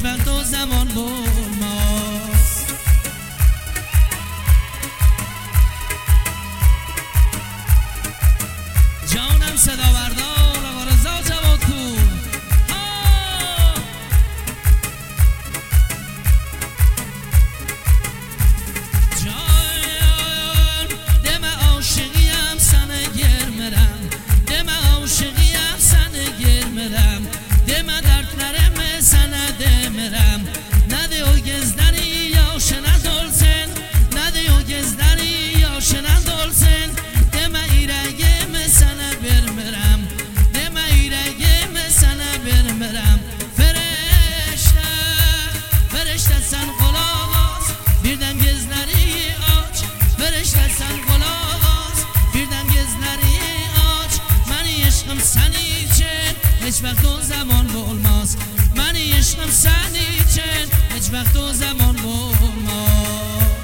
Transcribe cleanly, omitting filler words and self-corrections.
وقت و زمان بولماز. جانم صدا بردار آقا رضا جوادپور. جان دم عاشقیم سنه گرمرم، دم عاشقیم سنه گرمرم، دم درد نرم سنه دمرم، نده و گزدنی یا شنه دلسن، نده و گزدنی یا شنه دلسن، دم ایرگم سنه برمرم، دم ایرگم سنه برمرم. فرشته فرشته sen qulaq birdən gözləri aç, فرشته sen qulaq birdən gözləri aç. Məni eşqim sən üçün heç vaxt o zaman olmaz, məni eşqim sən üçün heç vaxt o zaman olmaz.